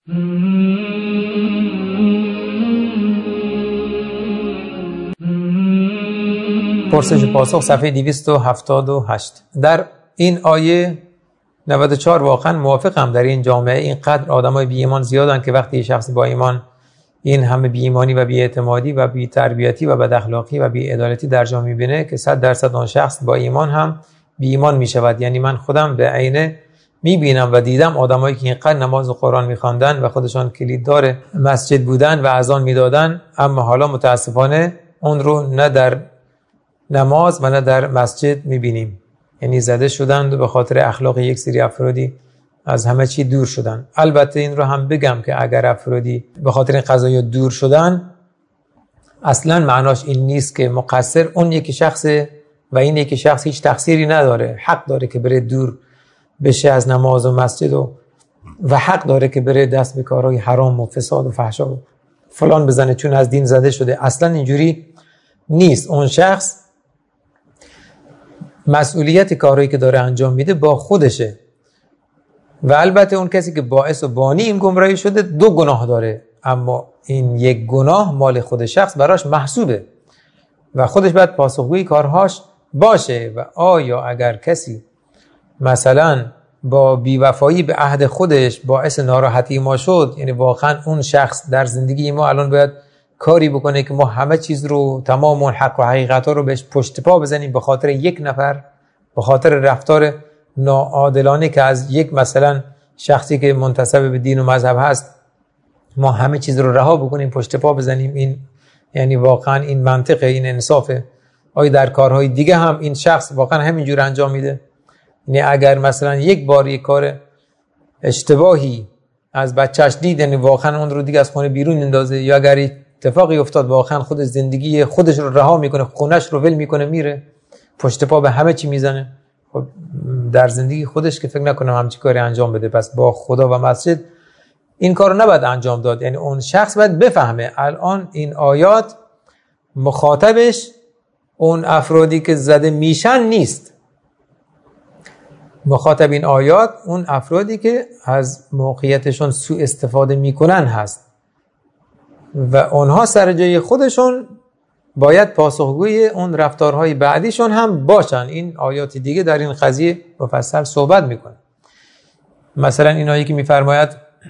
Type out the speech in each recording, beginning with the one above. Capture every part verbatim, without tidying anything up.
پرسش پاسخ صفحه دویست و هفتاد و هشت. در این آیه نود و چهار واقعا موافقم. در این جامعه اینقدر آدمای بی ایمان زیادن که وقتی یه شخص با ایمان این همه بی ایمانی و بی اعتمادی و بی تربیتی و بد اخلاقی و بی عدالتی در جامعه میبینه که صد درصد آن شخص با ایمان هم بی ایمان میشود. یعنی من خودم به عینه میبینم و دیدم آدمایی که اینقدر نماز و قرآن میخواندن و خودشان کلیددار مسجد بودن و اذان میدادن، اما حالا متاسفانه اون رو نه در نماز و نه در مسجد میبینیم. یعنی زده شدند و به خاطر اخلاق یک سری افرادی از همه چی دور شدن. البته این رو هم بگم که اگر افرادی به خاطر این قضایا دور شدن، اصلا معناش این نیست که مقصر اون یکی شخصه و این یکی شخص هیچ تقصیری نداره. حق داره که بره دور بشه از نماز و مسجد و و حق داره که بره دست به کارهای حرام و فساد و فحشا و فلان بزنه چون از دین زده شده. اصلا اینجوری نیست. اون شخص مسئولیت کارهایی که داره انجام میده با خودشه و البته اون کسی که باعث و بانی این گمراهی شده دو گناه داره، اما این یک گناه مال خود شخص براش محسوبه و خودش باید پاسخگوی کارهاش باشه. و آیا اگر کسی مثلا با بیوفایی به عهد خودش باعث ناراحتی ما شد، یعنی واقعا اون شخص در زندگی ما الان باید کاری بکنه که ما همه چیز رو، تمام اون حق و حقیقت رو بهش پشت پا بزنیم به خاطر یک نفر، به خاطر رفتار ناعادلانه که از یک مثلا شخصی که منتسب به دین و مذهب هست ما همه چیز رو رها بکنیم پشت پا بزنیم؟ این یعنی واقعا این منطقه، این انصافه؟ آیا در کارهای دیگه هم این شخص واقعا همینجور انجام میده؟ یعنی اگر مثلا یک بار یک کار اشتباهی از بچهش دید، یعنی واقعا اون رو دیگه از خونه بیرون اندازه، یا اگر اتفاقی افتاد واقعا خود زندگی خودش رو رها میکنه، خونش رو ول میکنه میره پشت پا به همه چی میزنه، خب در زندگی خودش که فکر نکنم همچین کاری انجام بده. پس با خدا و مسجد این کارو نباید انجام داد. یعنی اون شخص باید بفهمه الان این آیات مخاطبش اون افرادی که زده میشن نیست. مخاطب این آیات اون افرادی که از موقعیتشون سوء استفاده میکنن هست و اونها سر جای خودشون باید پاسخگوی اون رفتارهای بعدیشون هم باشن. این آیات دیگه در این قضیه مفصل صحبت میکنه. مثلا این آیه که میفرماید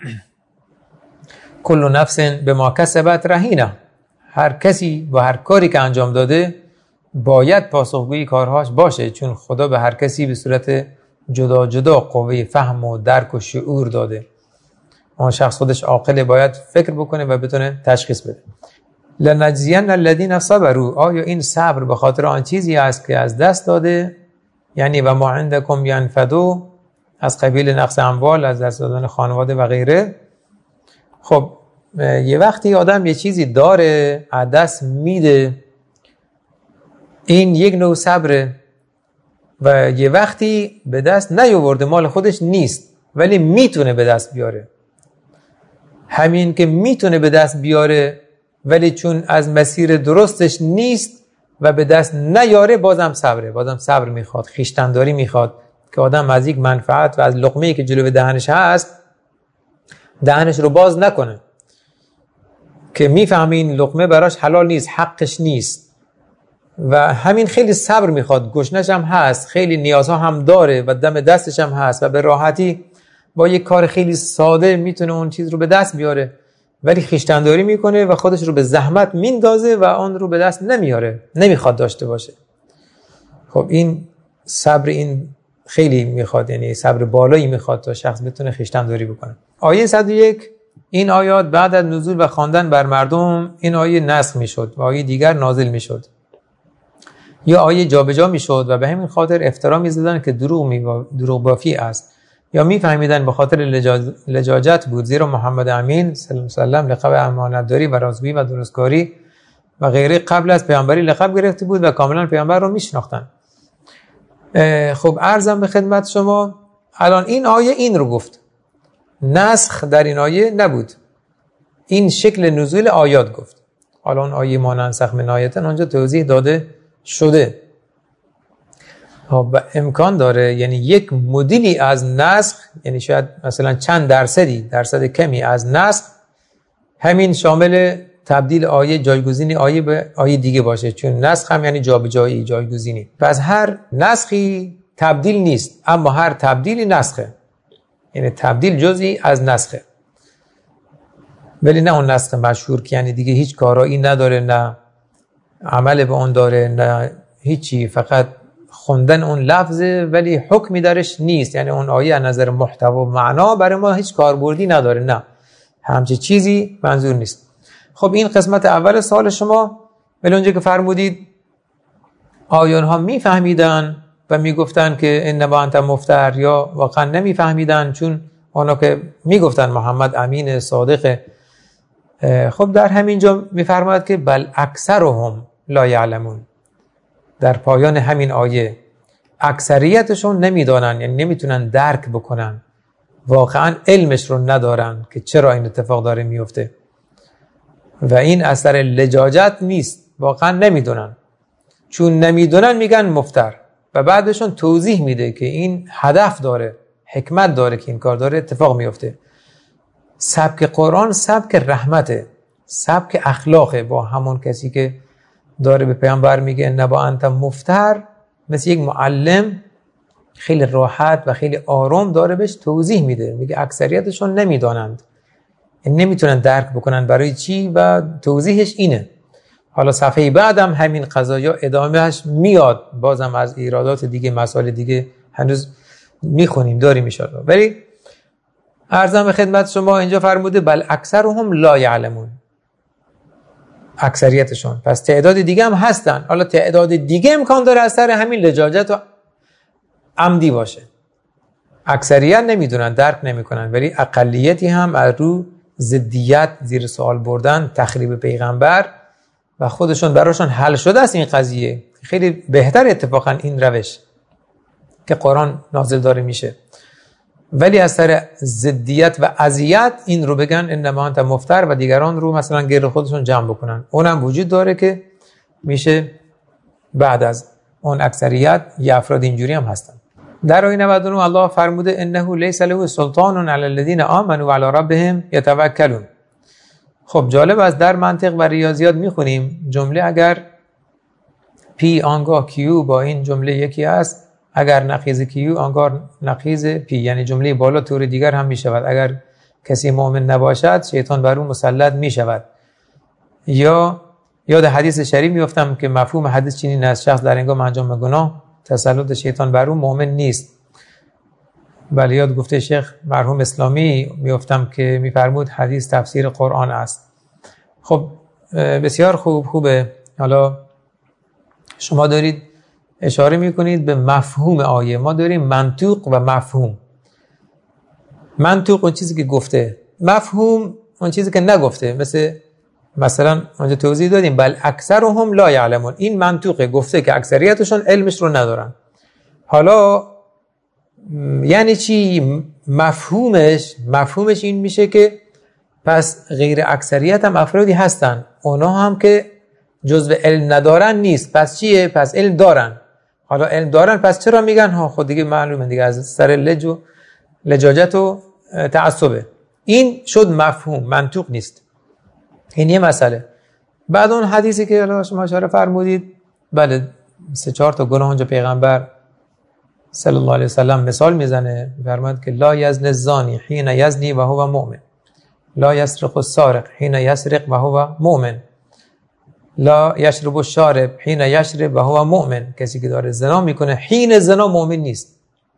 کل نفس بما کسبت رهینه، هر کسی با هر کاری که انجام داده باید پاسخگوی کارهاش باشه، چون خدا به هر کسی به صورت جدا جدا قوه فهم و درک و شعور داده. اون شخص خودش عاقله، باید فکر بکنه و بتونه تشخیص بده. لنجزین الذین صبروا، آیا این صبر به خاطر آن چیزی است که از دست داده، یعنی و ما عندکم ینفدوا، از قبیل نقص اموال، از دست دادن خانواده و غیره. خب یه وقتی آدم یه چیزی داره از دست میده، این یک نوع صبره، و یه وقتی به دست نیاورده، مال خودش نیست ولی میتونه به دست بیاره. همین که میتونه به دست بیاره ولی چون از مسیر درستش نیست و به دست نیاره، بازم صبره. بازم صبر میخواد، خویشتنداری میخواد که آدم از یک منفعت و از لقمه‌ای که جلوی دهنش هست دهنش رو باز نکنه، که میفهمه این لقمه براش حلال نیست، حقش نیست و همین خیلی صبر میخواد. گشنش هم هست، خیلی نیازها هم داره و دم دستش هم هست و به راحتی با یک کار خیلی ساده میتونه اون چیز رو به دست بیاره، ولی خویشتنداری میکنه و خودش رو به زحمت میندازه و اون رو به دست نمیاره، نمیخواد داشته باشه. خب این صبر این خیلی میخواد، یعنی صبر بالایی میخواد تا شخص بتونه خویشتنداری بکنه. آیه صد و یک، این آیات بعد از نزول و خواندن بر مردم این آیه نسخ میشد و آیه دیگر نازل میشد، یا آیه جابجا میشد و به همین خاطر افترا میزدن که دروغ می دروغ بافی است، یا میفهمیدن به خاطر لجاج... لجاجت بود، زیرا محمد امین صلی الله علیه و سلم لقب امانتداری و رازگویی و درستکاری و غیره قبل از پیامبری لقب گرفته بود و کاملا پیامبر رو میشناختن. خب عرضم به خدمت شما، الان این آیه این رو گفت، نسخ در این آیه نبود، این شکل نزول آیات گفت. الان آیه ما ننسخ من آیه اونجا توضیح داده شده. خب امکان داره، یعنی یک مدلی از نسخ، یعنی شاید مثلا چند درصدی درصد کمی از نسخ همین شامل تبدیل آیه جایگزینی آیه به آیه دیگه باشه، چون نسخ هم یعنی جابجایی، جایگزینی. پس هر نسخی تبدیل نیست، اما هر تبدیلی نسخه، یعنی تبدیل جزئی از نسخه، ولی نه اون نسخ مشهور که یعنی دیگه هیچ کارایی نداره، نه عمل به اون داره، نه هیچی، فقط خوندن اون لفظه ولی حکمی درش نیست، یعنی اون آیه از نظر محتوا و معنا برای ما هیچ کاربردی نداره، نه همچین چیزی منظور نیست. خب این قسمت اول سوال شما. ولی اونجا که فرمودید آیان ها میفهمیدن و میگفتن که انما انت مفتر، یا واقعا نمیفهمیدن چون اونا که میگفتن محمد امین صادق. خب در همین جا میفرماید که بل اکثرهم لا یعلمون، در پایان همین آیه اکثریتشون نمیدانن، یعنی نمیتونن درک بکنن، واقعا علمش رو ندارن که چرا این اتفاق داره میفته. و این اثر لجاجت نیست، واقعا نمیدونن، چون نمیدونن میگن مفتر. و بعدشون توضیح میده که این هدف داره، حکمت داره که این کار داره اتفاق میفته. سبک قرآن سبک رحمته، سبک اخلاقه، با همون کسی که داره به پیامبر میگه نبا انت مفتر، مثل یک معلم خیلی راحت و خیلی آروم داره بهش توضیح میده، میگه اکثریتشون نمیدانند، نمیتونن درک بکنن برای چی، و توضیحش اینه. حالا صفحه بعدم همین قضایا ادامهش میاد، بازم از ایرادات دیگه، مسائل دیگه هنوز میخونیم، داریم ان شاء الله. ولی عرضم به خدمت شما اینجا فرموده بل اکثرهم لا یعلمون، اکثریتشون. پس تعداد دیگه هم هستن، حالا تعداد دیگه امکان داره اثر همین لجاجت و عمدی باشه. اکثریت نمیدونن، درک نمیکنن، ولی اقلیتی هم از رو ضدیت، زیر سوال بردن، تخریب پیغمبر و خودشون براشون حل شده است این قضیه. خیلی بهتر اتفاقا این روش که قرآن نازل داره میشه، ولی از سر ضدیت و اذیت این رو بگن انما انت مفتر و دیگران رو مثلا غیر خودشون جمع بکنن. اونم وجود داره که میشه بعد از اون اکثریت یه افراد اینجوری هم هستن. در آیه نود و نه الله فرموده انه لیس له سلطان علی الذین آمنوا و علی ربهم یتوکلون. خب جالب است، در منطق و ریاضیات میخونیم جمله اگر پی آنگاه کیو با این جمله یکی است، اگر نقیض کیو آنگاه نقیض پی، یعنی جمله بالا طور دیگر هم میشود. اگر کسی مؤمن نباشد شیطان بر او مسلط میشود. یا یاد حدیث شریف میافتم که مفهوم حدیث چنین است: شخص در هنگام انجام گناه تسلط شیطان بر او مؤمن نیست. بله، یاد گفته شیخ مرحوم اسلامی میافتم که میفرمود حدیث تفسیر قرآن است. خب بسیار خوب خوبه. حالا شما دارید اشاره میکنید به مفهوم آیه، ما داریم منطوق و مفهوم. منطوق اون چیزی که گفته، مفهوم اون چیزی که نگفته. مثل مثلا اونجا توضیح دادیم بل اکثرهم لا یعلمون، این منطوق گفته که اکثریتشون علمش رو ندارن. حالا یعنی چی مفهومش؟ مفهومش این میشه که پس غیر اکثریت هم افرادی هستن، اونا هم که جزء علم ندارن نیست. پس چیه؟ پس علم دارن. حالا علم دارن پس چرا میگن ها؟ خود دیگه معلومه دیگه، از سر لج و لجاجت و تعصبه. این شد مفهوم، منطوق نیست. این یه مسئله. بعد اون حدیثی که شما اشاره فرمودید، بله سه چهار تا گناه اونجا پیغمبر صلی الله علیه وسلم مثال میزنه، فرمود که لا یزنی الزانی حین یزنی و هو مؤمن، لا یسرق السارق حین یسرق و هو مؤمن، لا یشرب الشارب حین یشرب و هو مؤمن. کسی که داره زنا میکنه حین زنا مؤمن نیست.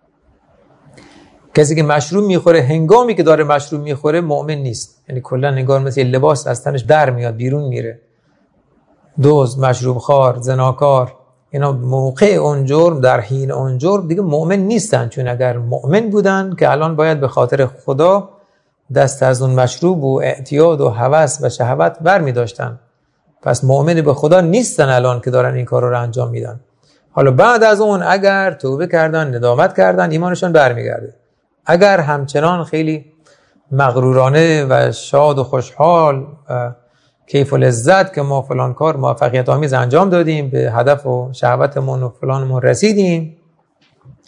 کسی که مشروب میخوره هنگامی که داره مشروب میخوره مؤمن نیست. یعنی کلا انگار مثل لباس از تنش در میاد بیرون میره. دوز، مشروب خوار، زناکار، اینا موقع اون جرم، در حین اون جرم دیگه مؤمن نیستن. چون اگر مؤمن بودن که الان باید به خاطر خدا دست از اون مشروب و اعتیاد و هوس و شهوت بر می داشتن. پس مؤمن به خدا نیستن الان که دارن این کار رو انجام میدن. حالا بعد از اون اگر توبه کردن، ندامت کردن، ایمانشون برمیگرده. اگر همچنان خیلی مغرورانه و شاد و خوشحال و کیف و لذت که ما فلان کار موفقیت آمیز انجام دادیم، به هدف و شهوتمون و فلانمون رسیدیم،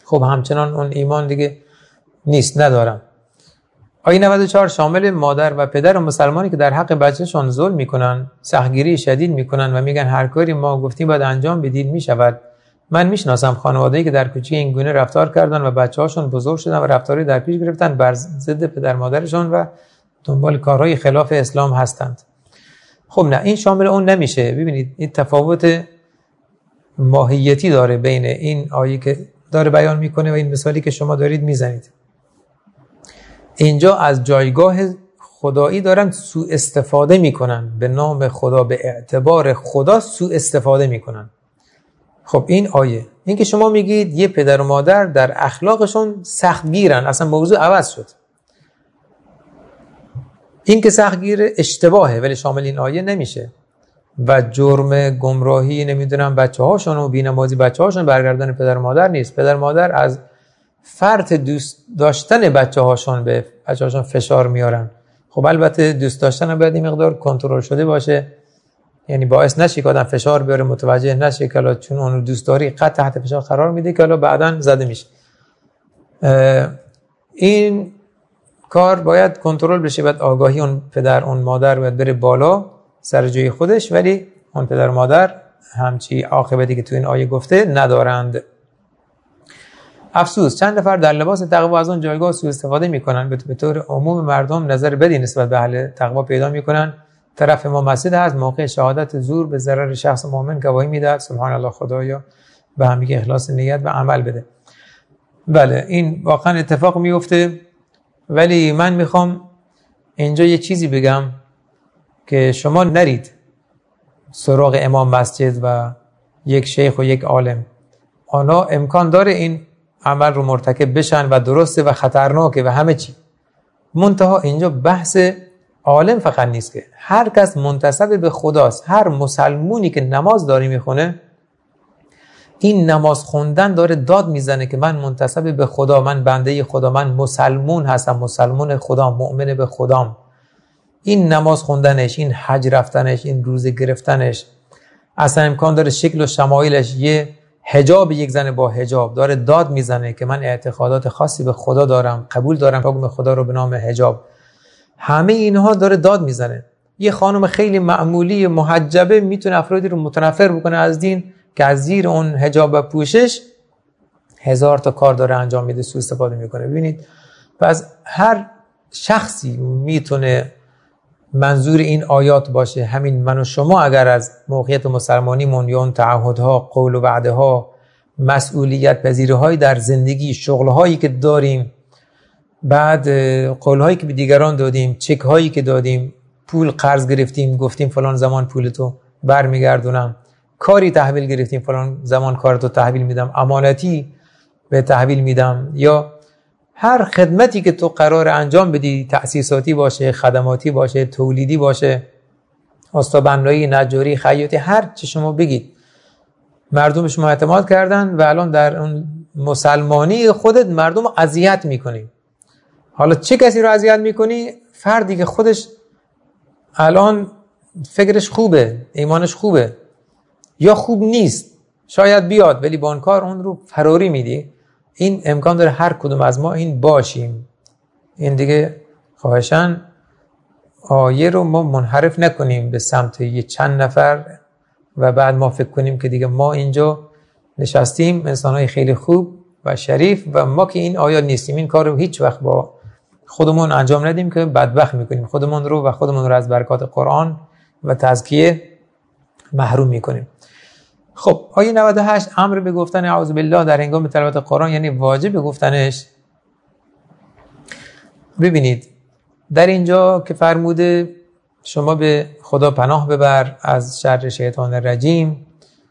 خب همچنان اون ایمان دیگه نیست، ندارم. آیه نود و چهار شامل مادر و پدر و مسلمانی که در حق بچه‌شان ظلم میکنن، سختگیری شدید میکنن و میگن هر کاری ما گفتیم باید انجام بدید میشود. من میشناسم خانواده‌ای که در کوچه این گونه رفتار کردن و بچه‌هاشون بزرگ شدن و رفتاری در پیش گرفتن بر ضد پدر مادرشون و دنبال کارهای خلاف اسلام هستند. خب نه، این شامل اون نمیشه. ببینید این تفاوت ماهیتی داره بین این آیه که داره بیان میکنه و این مثالی که شما دارید میزنید. اینجا از جایگاه خدایی دارن سوء استفاده میکنن، به نام خدا، به اعتبار خدا سوء استفاده میکنن. خب این آیه، این که شما میگید یه پدر و مادر در اخلاقشون سختگیرن، اصلا موضوع عوض شد. این که سختگیر اشتباهه ولی شامل این آیه نمیشه. و جرم گمراهی نمیدونم بچه هاشون و بی‌نمازی بچه هاشون برگردن پدر و مادر نیست. پدر و مادر از فرط دوست داشتن بچه هاشون به بچه هاشون فشار میارن. خب البته دوست داشتن باید این مقدار کنترل شده باشه، یعنی باعث نشه که آدم فشار بیاره، متوجه نشه که چون اون دوست داری قد تحت فشار قرار میده که بعداً زده میشه. این کار باید کنترل بشه، باید آگاهی اون پدر اون مادر باید بره بالا سر جای خودش، ولی اون پدر مادر همچی عاقبتی که تو این آیه گفته ندارند. افسوس چند نفر در لباس تقوا از اون جایگاه سوء استفاده میکنن. به طور عموم مردم نظر بدی نسبت به اهل تقوا پیدا میکنن. طرف ما مسجد هست، موقع شهادت زور به ضرر شخص مؤمن گواهی میدهد سبحان الله خدایا به هم میگه اخلاص نیت و عمل بده. بله این واقعا اتفاق میفته، ولی من میخوام اینجا یه چیزی بگم که شما نرید سراغ امام مسجد و یک شیخ و یک عالم. آنها امکان داره این عمل رو مرتکب بشن و درسته و خطرناکه و همه چی. منتها اینجا بحث عالم فقط نیست که هر کس منتسب به خداست. هر مسلمونی که نماز داره میخونه، این نماز خوندن داره داد میزنه که من منتسب به خدا، من بنده خدا، من مسلمون هستم، مسلمون خدا، مؤمن به خدام. این نماز خوندنش، این حج رفتنش، این روزه گرفتنش، اصلا امکان داره شکل و شمایلش یه حجاب یک زن با حجاب داره داد میزنه که من اعتقادات خاصی به خدا دارم، قبول دارم حکم خدا رو به نام حجاب. همه اینها داره داد میزنه. یه خانم خیلی معمولی محجبه میتونه افرادی رو متنفر بکنه از دین که از زیر اون حجاب و پوشش هزار تا کار داره انجام میده، سوء استفاده میکنه. ببینید پس هر شخصی میتونه منظور این آیات باشه. همین من و شما اگر از موقعیت مسلمانیمون یا اون تعهدها، قول و وعده ها، مسئولیت پذیری های در زندگی، شغل هایی که داریم، بعد قول هایی که به دیگران دادیم، چک هایی که دادیم، پول قرض گرفتیم گفتیم فلان زمان پولتو برمیگردونم، کاری تحویل گرفتیم فلان زمان کارتو تحویل میدم، امانتی به تحویل میدم، یا هر خدمتی که تو قرار انجام بدی، تأسیساتی باشه، خدماتی باشه، تولیدی باشه، استوانبنایی، نجاری، خیاطی، هر چی شما بگید، مردم به شما اعتماد کردن و الان در اون مسلمانی خودت مردم رو اذیت میکنی. حالا چه کسی رو اذیت میکنی؟ فردی که خودش الان فکرش خوبه، ایمانش خوبه، یا خوب نیست، شاید بیاد ولی با اون کار اون رو فراری میدی. این امکان داره هر کدوم از ما این باشیم. این دیگه خواهشاً آیه رو ما منحرف نکنیم به سمت یه چند نفر و بعد ما فکر کنیم که دیگه ما اینجا نشستیم انسانهای خیلی خوب و شریف و ما که این آیات نیستیم. این کار رو هیچ وقت با خودمون انجام ندیم که بدبخت میکنیم خودمون رو و خودمون رو از برکات قرآن و تزکیه محروم میکنیم. خب آیه نود و هشت امر به گفتن اعوذ بالله در هنگام تلاوت قرآن، یعنی واجب گفتنش. ببینید در اینجا که فرموده شما به خدا پناه ببر از شر شیطان الرجیم،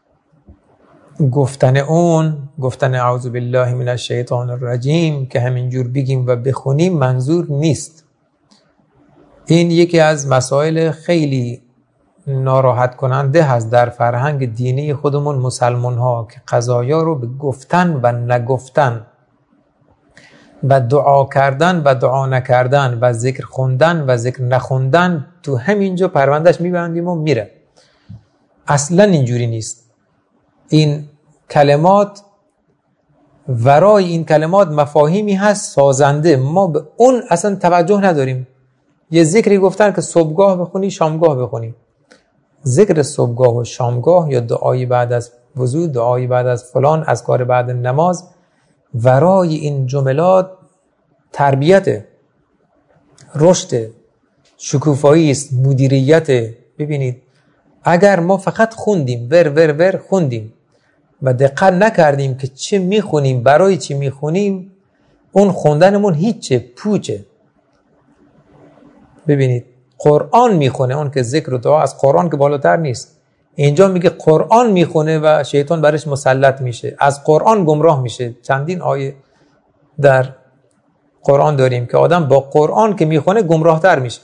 گفتن اون، گفتن اعوذ بالله من الشیطان الرجیم که همینجور بگیم و بخونیم منظور نیست. این یکی از مسائل خیلی ناراحت کننده هست در فرهنگ دینی خودمون مسلمان ها که قضایا رو به گفتن و نگفتن و دعا کردن و دعا نکردن و ذکر خوندن و ذکر نخوندن تو همینجا پروندهش میبندیم و میره. اصلا اینجوری نیست. این کلمات ورای این کلمات مفاهیمی هست سازنده، ما به اون اصلا توجه نداریم. یه ذکری گفتن که صبحگاه بخونی شامگاه بخونی. ذکر صبحگاه و شامگاه یا دعایی بعد از وضو، دعایی بعد از فلان، اذکار بعد نماز، ورای این جملات تربیت، رشد، شکوفایی است، مدیریت. ببینید اگر ما فقط خوندیم، ور ور ور خوندیم و دقت نکردیم که چه میخونیم، برای چی میخونیم، اون خوندنمون هیچه، پوچه. ببینید قرآن میخونه، اون که ذکر و دعا از قرآن که بالاتر نیست. اینجا میگه قرآن میخونه و شیطان برش مسلط میشه، از قرآن گمراه میشه. چندین آیه در قرآن داریم که آدم با قرآن که میخونه گمراه تر میشه.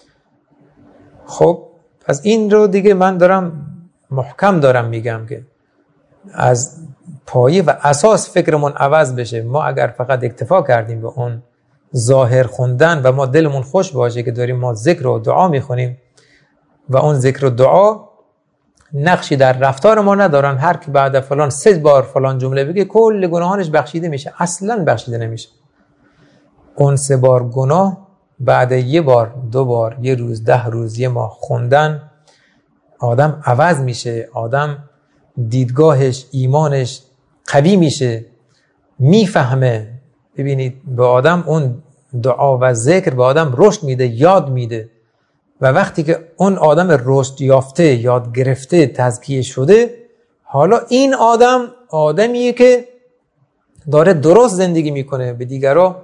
خب پس این رو دیگه من دارم محکم دارم میگم که از پایه و اساس فکرمون عوض بشه. ما اگر فقط اکتفا کردیم به اون ظاهر خوندن و ما دلمون خوش باشه که داریم ما ذکر و دعا میخونیم و اون ذکر و دعا نقشی در رفتار ما ندارن، هر کی بعد فلان سه بار فلان جمله بگه کل گناهانش بخشیده میشه، اصلا بخشیده نمیشه. اون سه بار گناه بعد یه بار، دو بار، یه روز، ده روز، یه ماه خوندن آدم عوض میشه، آدم دیدگاهش، ایمانش قوی میشه، میفهمه. ببینید به آدم اون دعا و ذکر به آدم رشد میده، یاد میده. و وقتی که اون آدم رشد یافته، یاد گرفته، تزکیه شده، حالا این آدم آدمیه که داره درست زندگی میکنه، به دیگران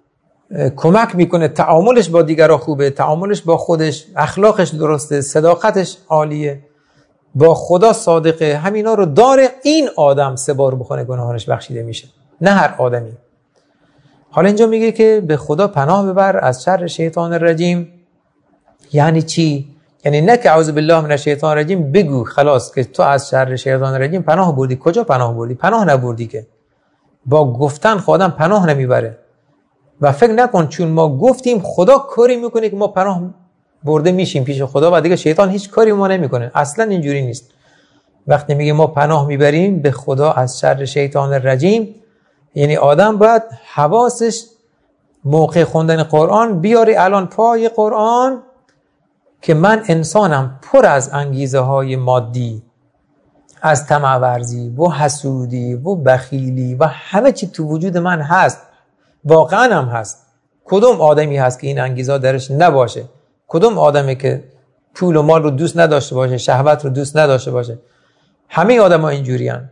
کمک میکنه، تعاملش با دیگران خوبه، تعاملش با خودش، اخلاقش درسته، صداقتش عالیه، با خدا صادقه، همینا رو داره. این آدم سه بار بخونه گناهانش بخشیده میشه، نه هر آدمی. حالا اینجا میگه که به خدا پناه ببر از شر شیطان الرجیم. یعنی چی؟ یعنی نه که اعوذ بالله من الشیطان الرجیم بگو خلاص که تو از شر شیطان الرجیم پناه بردی. کجا پناه بردی؟ پناه نبردی که. با گفتن خودم پناه نمیبره. و فکر نکن چون ما گفتیم خدا کاری میکنه که ما پناه برده میشیم پیش خدا و دیگه شیطان هیچ کاری ما نمیکنه. اصلا اینجوری نیست. وقتی میگه ما پناه میبریم به خدا از شر شیطان الرجیم، یعنی آدم باید حواسش موقع خوندن قرآن بیاری الان پای قرآن که من انسانم پر از انگیزه های مادی، از طمع ورزی و حسودی و بخیلی و همه چی تو وجود من هست، واقعا هم هست. کدوم آدمی هست که این انگیزه درش نباشه؟ کدوم آدمی که پول و مال رو دوست نداشته باشه، شهوت رو دوست نداشته باشه؟ همه آدم ها اینجوری هن.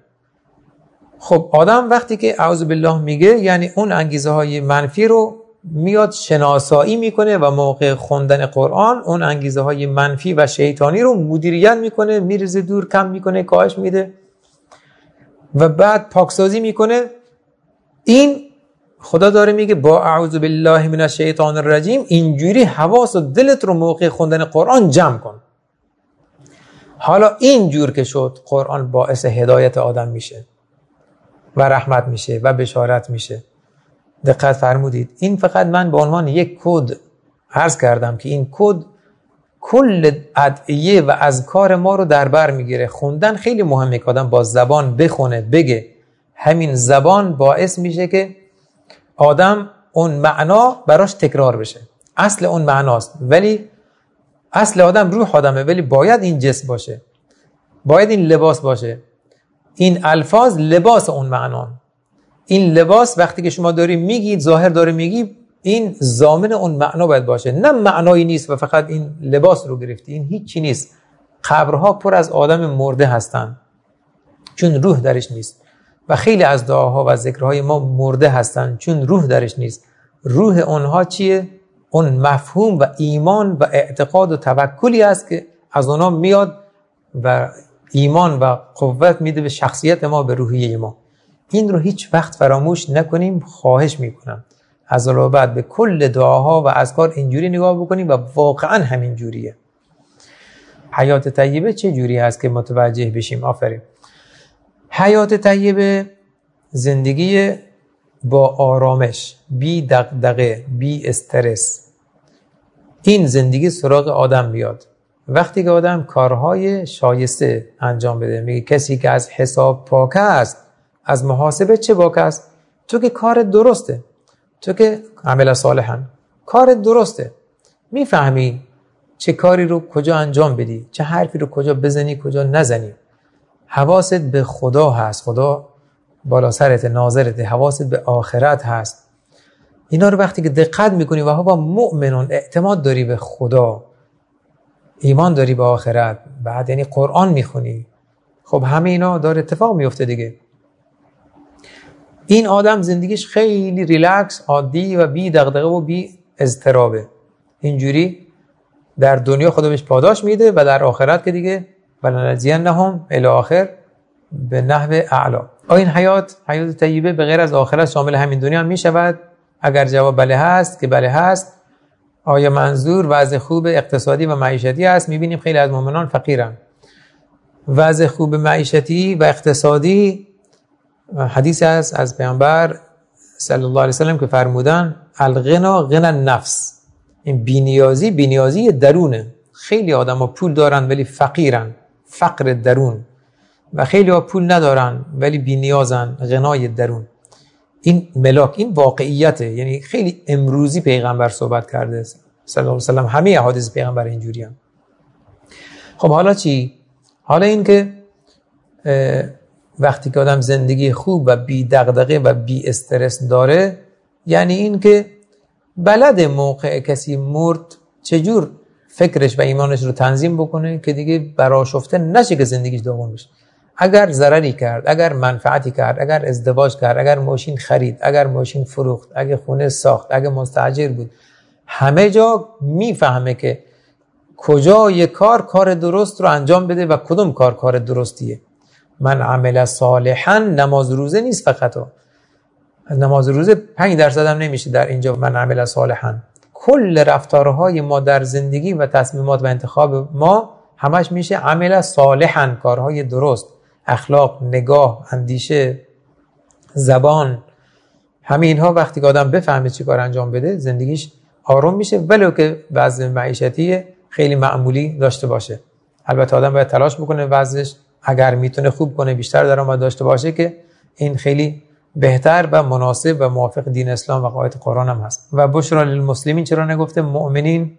خب آدم وقتی که اعوذ بالله میگه یعنی اون انگیزه های منفی رو میاد شناسایی میکنه و موقع خوندن قرآن اون انگیزه های منفی و شیطانی رو مدیریت میکنه، میریزه دور، کم میکنه، کاهش میده و بعد پاکسازی میکنه. این خدا داره میگه با اعوذ بالله من الشیطان الرجیم اینجوری حواس و دلت رو موقع خوندن قرآن جمع کن. حالا اینجور که شد قرآن باعث هدایت آدم میشه و رحمت میشه و بشارت میشه. دقت فرمودید؟ این فقط من به عنوان یک کد عرض کردم که این کد کل ادعیه و اذکار ما رو در بر میگیره. خوندن خیلی مهمه که آدم با زبان بخونه، بگه. همین زبان باعث میشه که آدم اون معنا براش تکرار بشه. اصل اون معناست، ولی اصل آدم روح آدمه، ولی باید این جسم باشه، باید این لباس باشه. این الفاظ لباس اون معنا. این لباس وقتی که شما داری میگید، ظاهر داری میگی، این ضامن اون معنا باید باشه، نه معنایی نیست و فقط این لباس رو گرفتی. این هیچی نیست. قبرها پر از آدم مرده هستن چون روح درش نیست و خیلی از دعاها و ذکرهای ما مرده هستن چون روح درش نیست. روح اونها چیه؟ اون مفهوم و ایمان و اعتقاد و توکلی است که از اونها میاد و ایمان و قوت میده به شخصیت ما، به روحیه ما. این رو هیچ وقت فراموش نکنیم. خواهش میکنم از الان بعد به کل دعاها و اذکار اینجوری نگاه بکنیم و واقعا همین جوریه. حیات طیبه چه جوری هست که متوجه بشیم؟ آفرین. حیات طیبه زندگی با آرامش، بی دغدغه، بی استرس. این زندگی سراغ آدم بیاد وقتی که آدم کارهای شایسته انجام بده. میگه کسی که از حساب پاک است از محاسبه چه باک است؟ تو که کار درسته، تو که عمل صالحا کار درسته، میفهمی چه کاری رو کجا انجام بدی، چه حرفی رو کجا بزنی کجا نزنی، حواست به خدا هست، خدا بالا سرت ناظرت، حواست به آخرت هست. اینا رو وقتی که دقت میکنی و هوا مؤمنون، اعتماد داری به خدا، ایمان داری به آخرت، بعد یعنی قرآن میخونی، خب همه اینا داره اتفاق میفته دیگه. این آدم زندگیش خیلی ریلکس، عادی و بی دغدغه و بی اضطرابه. اینجوری در دنیا خدا بهش پاداش میده و در آخرت که دیگه ولنجزینهم الی آخر به نحو اعلا. آیا این حیات حیات طیبه به غیر از آخرت شامل همین دنیا هم میشود؟ اگر جواب بله هست که بله هست، آیا منظور وضع خوب اقتصادی و معیشتی است؟ میبینیم خیلی از مؤمنان فقیرن. وضع خوب معیشتی و اقتصادی حدیث است از پیامبر صلی الله علیه وسلم که فرمودن الغنا غنا النفس، این بی‌نیازی بی‌نیازی درونه. خیلی آدما پول دارن ولی فقیرن، فقر درون، و خیلی ها پول ندارن ولی بی‌نیازن، غنای درون. این ملاک، این واقعیته. یعنی خیلی امروزی پیغمبر صحبت کرده صلی الله علیه وسلم، همه احادیث پیغمبر اینجوری هم. خب حالا چی؟ حالا این که وقتی که آدم زندگی خوب و بی دغدغه و بی استرس داره، یعنی این که بلد موقع کسی مرد چجور فکرش و ایمانش رو تنظیم بکنه که دیگه برآشفته نشه که زندگیش داغون بشه. اگر ضرری کرد، اگر منفعتی کرد، اگر ازدواج کرد، اگر ماشین خرید، اگر ماشین فروخت، اگر خونه ساخت، اگر مستاجر بود، همه جا میفهمه که کجا یک کار کار درست رو انجام بده و کدوم کار کار درستیه. من عمل صالحا، نماز روزه نیست فقط. نماز روزه پنج درصد هم نمیشه در اینجا من عمل صالحا. کل رفتارهای ما در زندگی و تصمیمات و انتخاب ما همش میشه عمل صالحا، کارهای درست، اخلاق، نگاه، اندیشه، زبان، همه اینها وقتی که آدم بفهمه چی کار انجام بده زندگیش آروم میشه، ولو که وضع معیشتی خیلی معمولی داشته باشه. البته آدم باید تلاش بکنه وضعش اگر میتونه خوب کنه، بیشتر درآمد داشته باشه، که این خیلی بهتر و مناسب و موافق دین اسلام و قواعد قرآن هم هست. و بشرا للمسلمین چرا نگفته مؤمنین؟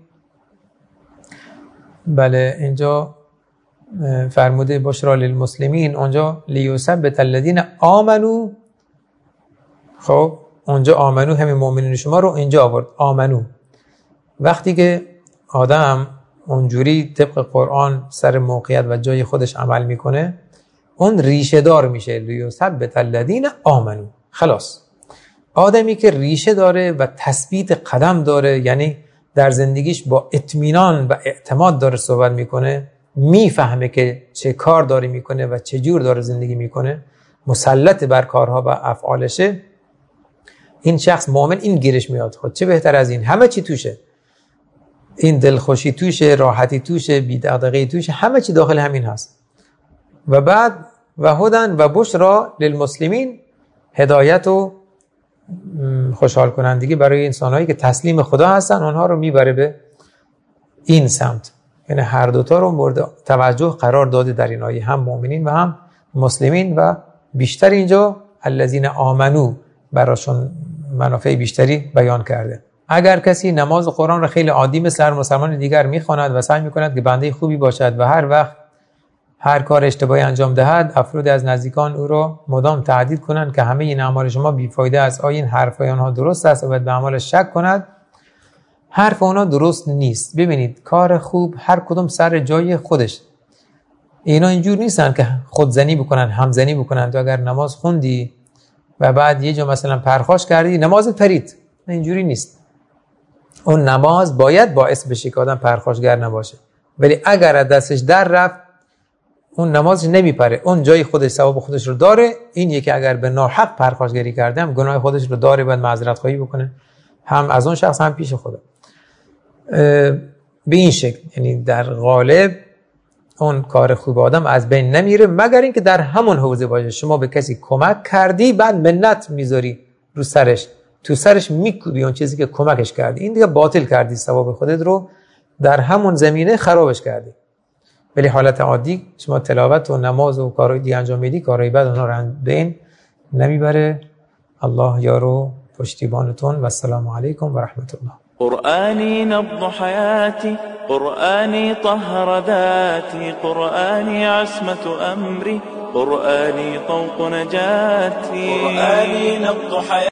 بله اینجا فرموده بشرا للمسلمین، اونجا لیثبت الذین آمنو. خب اونجا آمنو همین مؤمنین شما رو اینجا آورد آمنو. وقتی که آدم اونجوری طبق قرآن سر موقعیت و جای خودش عمل میکنه، اون ریشه دار میشه. لیثبت الذین آمنو. خلاص آدمی که ریشه داره و تثبیت قدم داره، یعنی در زندگیش با اطمینان و اعتماد داره صحبت میکنه، میفهمه که چه کار داره میکنه و چه جور داره زندگی میکنه، مسلط بر کارها و افعالشه، این شخص مؤمن این گیرش میاد. خود چه بهتر از این؟ همه چی توشه، این دلخوشی توشه، راحتی توشه، بی‌دغدغگی توشه، همه چی داخل همین هست. و بعد و هدن و بشرا للمسلمین، هدایت و خوشحال کنندگی برای انسان‌هایی که تسلیم خدا هستن، اونها رو میبره به این سمت. یعنی هر دوتا رو مورد توجه قرار داده در این آیه، هم مؤمنین و هم مسلمین، و بیشتر اینجا الذین آمنو براشون منافع بیشتری بیان کرده. اگر کسی نماز قرآن را خیلی عادی مثل هر مسلمان دیگر میخواند و سعی میکند که بنده خوبی باشد و هر وقت هر کار اشتباهی انجام دهد، افراد از نزدیکان او را مدام تهدید کنند که همه این اعمال شما بیفایده است، آیا این حرفای آنها درست است و باید به اعمال شک کند؟ حرف آنها درست نیست. ببینید کار خوب هر کدوم سر جای خودش. اینا اینجور نیستن که خودزنی بکنن، همزنی بکنن. تو اگر نماز خوندی و بعد یه جا مثلا پرخاش کردی، نماز پرید. اینجوری نیست. اون نماز باید باعث بشه که آدم پرخاشگر نباشه، ولی اگر از دستش در رفت اون نمازش نمیپره، اون جای خودش ثواب خودش رو داره. این یکی اگر به ناحق پرخاشگری کرده هم گناه خودش رو داره، باید معذرت خواهی بکنه، هم از اون شخص هم پیش خدا. به این شکل یعنی در غالب اون کار خوب آدم از بین نمیره، مگر اینکه در همون حوزه باشه. شما به کسی کمک کردی، بعد منت میذاری رو سرش، تو سرش میکوبی اون چیزی که کمکش کردی، این دیگه باطل کردی، ثواب خودت رو در همون زمینه خرابش کردی. ولی حالت عادی شما تلاوت و نماز و کارهای دیگه انجام میدی، کارهای بعد اونها رو بین نمیبره الله یارو پشتیبانتون و السلام علیکم و رحمت الله. قرآني نبض حياتي، قرآني طهر ذاتي، قرآني عصمة أمري، قرآني طوق نجاتي، قرآني نبض حياتي.